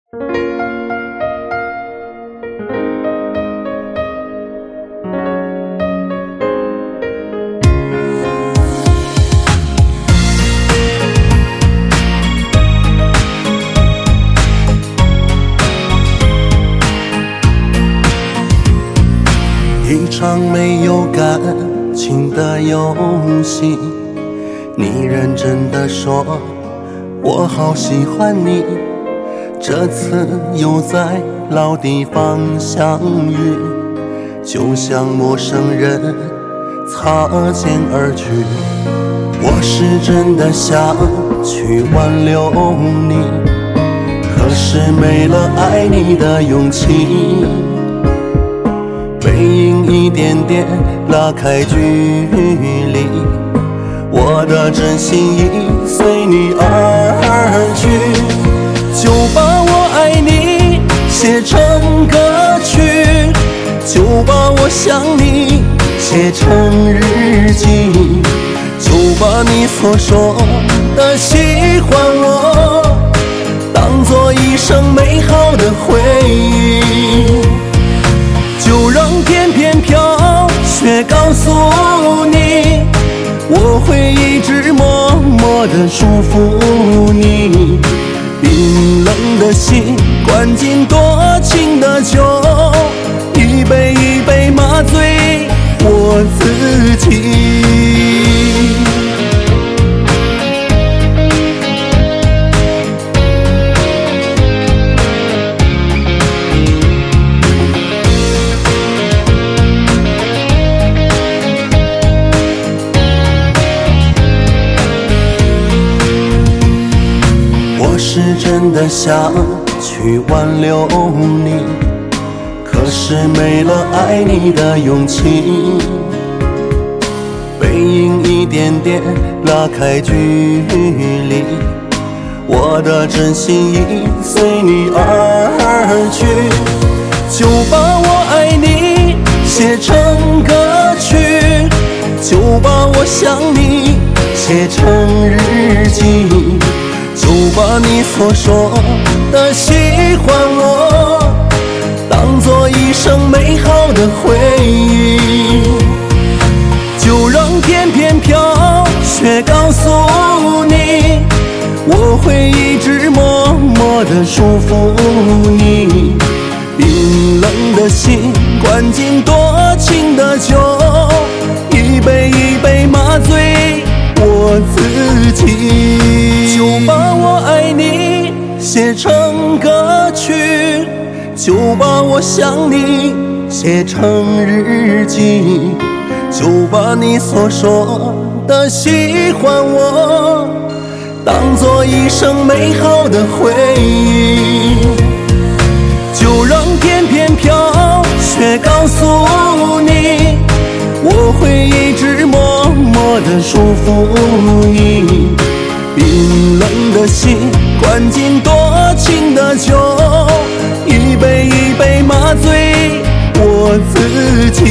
一场没有感情的游戏，你认真地说我好喜欢你，这次又在老地方相遇，就像陌生人擦肩而去。我是真的想去挽留你，可是没了爱你的勇气，背影一点点拉开距离，我的真心已随你而去。就把我爱你写成歌曲，就把我想你写成日记，就把你所说的喜欢我当作一生美好的回忆。就让片片飘雪告诉你，我会一直默默地祝福你。冰冷的心灌进多情的酒，一杯一杯麻醉我自己。我是真的想去挽留你，可是没了爱你的勇气，背影一点点拉开距离，我的真心已随你而去。就把我爱你写成歌曲，就把我想你写成日记，就把你所说的喜欢我当作一生美好的回忆。就让片片飘雪告诉你，我会一直默默地祝福你。冰冷的心灌进多情的酒，一杯一杯麻醉我自己。就把我爱你写成歌曲，就把我想你写成日记，就把你所说的喜欢我当作一生美好的回忆。就让片片飘雪告诉你，我会一直默默地祝福你。冰冷的心灌进多情的酒，一杯一杯麻醉我自己。